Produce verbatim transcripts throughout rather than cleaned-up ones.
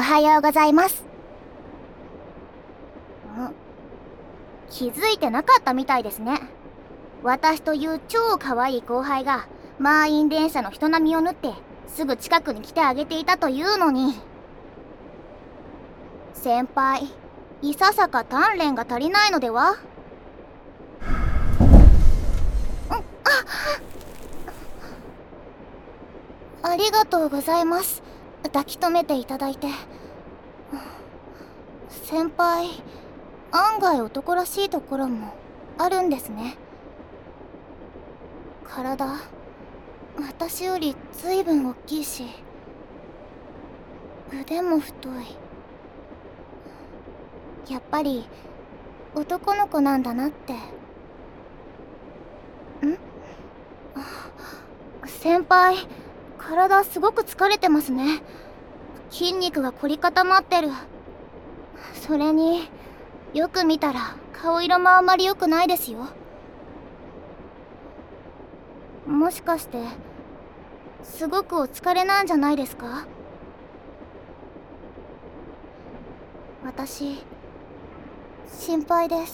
はようございます。ん気づいてなかったみたいですね。私という超可愛い後輩が満員電車の人波を縫ってすぐ近くに来てあげていたというのに。先輩、いささか鍛錬が足りないのでは？んあありがとうございます。抱き留めていただいて。先輩、案外男らしいところもあるんですね。体、私よりずいぶん大きいし、腕も太い。やっぱり男の子なんだなって。ん？先輩、体すごく疲れてますね。筋肉が凝り固まってる。それによく見たら顔色もあんまり良くないですよ。もしかしてすごくお疲れなんじゃないですか？私、心配です。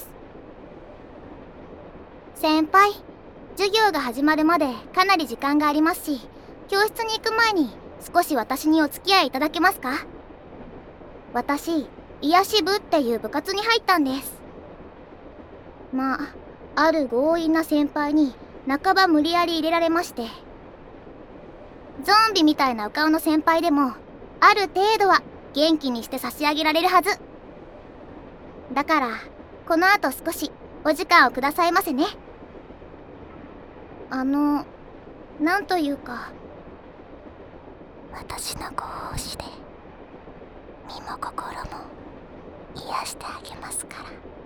先輩、授業が始まるまでかなり時間がありますし、教室に行く前に少し私にお付き合いいただけますか？私、癒し部っていう部活に入ったんです。まあ、ある強引な先輩に半ば無理やり入れられまして。ゾンビみたいなお顔の先輩でもある程度は元気にして差し上げられるはず。だからこの後少しお時間をくださいませね。あの、なんというか、私のご奉仕で身も心も癒してあげますから。